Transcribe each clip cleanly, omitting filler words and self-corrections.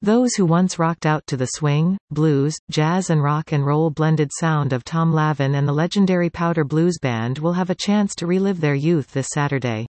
Those who once rocked out to the swing, blues, jazz and rock and roll blended sound of Tom Lavin and the legendary Powder Blues Band will have a chance to relive their youth this Saturday.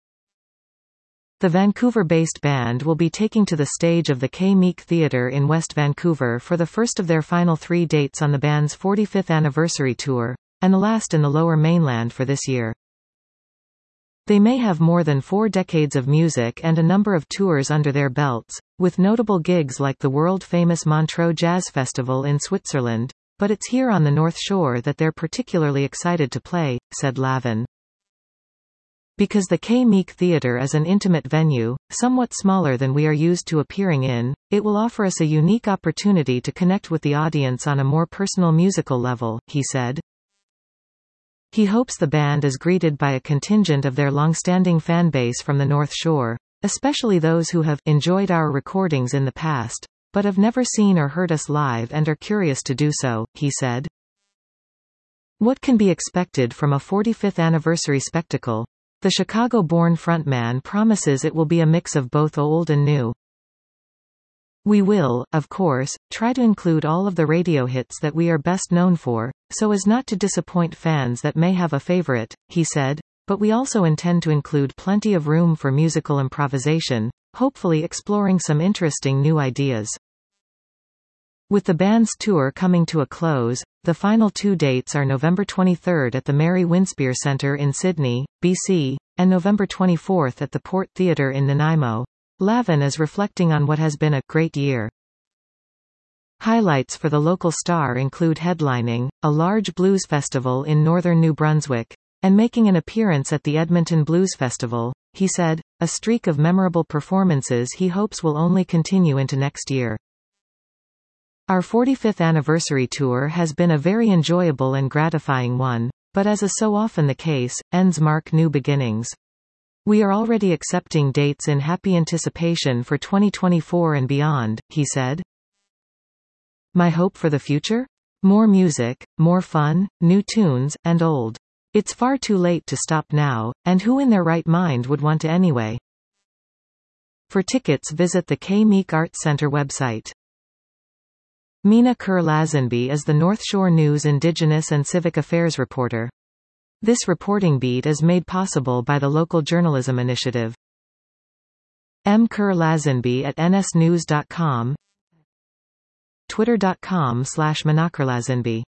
The Vancouver-based band will be taking to the stage of the K Meek Theatre in West Vancouver for the first of their final 3 dates on the band's 45th anniversary tour, and the last in the Lower Mainland for this year. They may have more than 4 decades of music and a number of tours under their belts, with notable gigs like the world-famous Montreux Jazz Festival in Switzerland, but it's here on the North Shore that they're particularly excited to play, said Lavin. Because the K Meek Theatre is an intimate venue, somewhat smaller than we are used to appearing in, it will offer us a unique opportunity to connect with the audience on a more personal musical level, he said. He hopes the band is greeted by a contingent of their long-standing fanbase from the North Shore, especially those who have enjoyed our recordings in the past, but have never seen or heard us live and are curious to do so, he said. What can be expected from a 45th anniversary spectacle? The Chicago-born frontman promises it will be a mix of both old and new. We will, of course, try to include all of the radio hits that we are best known for, so as not to disappoint fans that may have a favorite, he said, but we also intend to include plenty of room for musical improvisation, hopefully exploring some interesting new ideas. With the band's tour coming to a close, the final 2 dates are November 23 at the Mary Winspear Centre in Sydney, BC, and November 24 at the Port Theatre in Nanaimo. Lavin is reflecting on what has been a great year. Highlights for the local star include headlining a large blues festival in northern New Brunswick, and making an appearance at the Edmonton Blues Festival, he said, a streak of memorable performances he hopes will only continue into next year. Our 45th anniversary tour has been a very enjoyable and gratifying one, but as is so often the case, ends mark new beginnings. We are already accepting dates in happy anticipation for 2024 and beyond, he said. My hope for the future? More music, more fun, new tunes, and old. It's far too late to stop now, and who in their right mind would want to anyway? For tickets visit the K Meek Arts Centre website. Mina Kerr-Lazenby is the North Shore News Indigenous and Civic Affairs reporter. This reporting beat is made possible by the Local Journalism Initiative. M. Kerr-Lazenby at nsnews.com, twitter.com/minakerlazenby